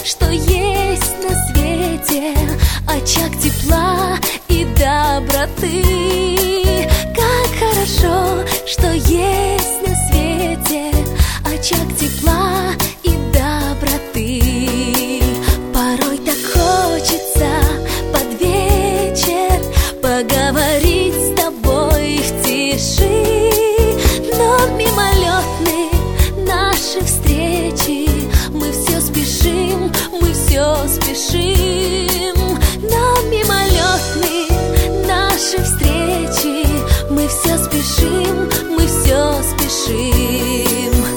что есть на свете очаг тепла и доброты. Как хорошо, что есть на свете очаг тепла и доброты. Порой так хочется под вечер поговорить с тобой в тиши, но мимолетны наши встречи. Мы все спешим, мы все спешим, но мимолетны наши встречи. Мы все спешим, мы все спешим.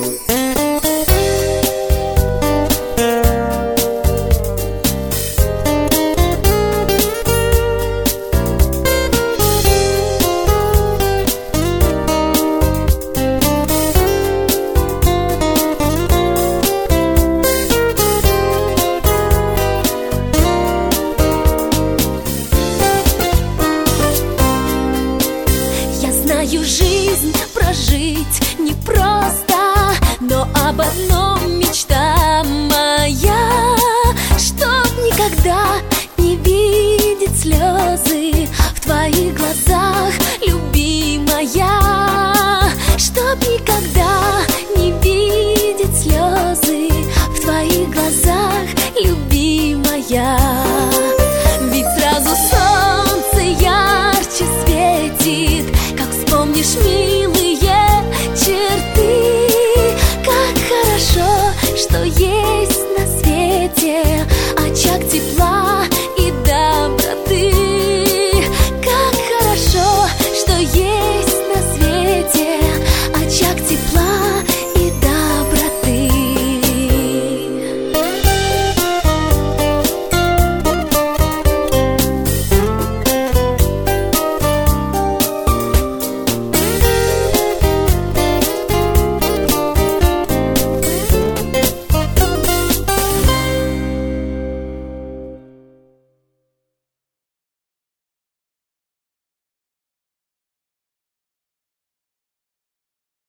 Знаю, жизнь прожить непросто, но об одном мечта моя, чтоб никогда не видеть слезы в твоих глазах, любимая. Чтоб никогда не видеть слезы в твоих глазах, любимая. Ведь сразу солнце ярче светит, помнишь милые черты. Как хорошо, что есть на свете очаг тепла